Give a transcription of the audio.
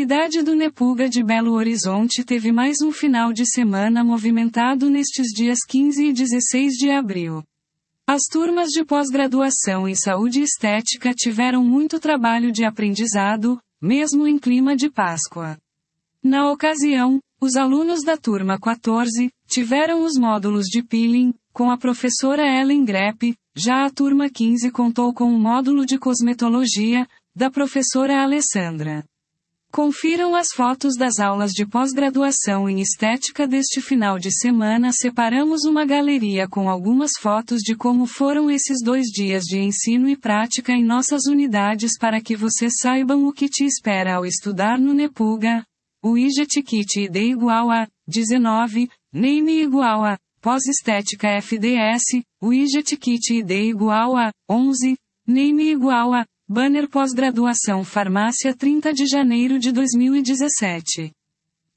unidade do Nepuga de Belo Horizonte teve mais um final de semana movimentado nestes dias 15 e 16 de abril. As turmas de pós-graduação em saúde e estética tiveram muito trabalho de aprendizado, mesmo em clima de Páscoa. Na ocasião, os alunos da turma 14 tiveram os módulos de peeling, com a professora Ellen Grepp. Já a turma 15 contou com o módulo de cosmetologia, da professora Alessandra. Confiram as fotos das aulas de pós-graduação em estética deste final de semana. Separamos uma galeria com algumas fotos de como foram esses 2 dias de ensino e prática em nossas unidades para que vocês saibam o que te espera ao estudar no Nepuga. O IJET Kit ID igual a 19, NAME igual a pós-estética FDS, o IJET Kit ID igual a 11, NAME igual a banner pós-graduação farmácia 30 de janeiro de 2017.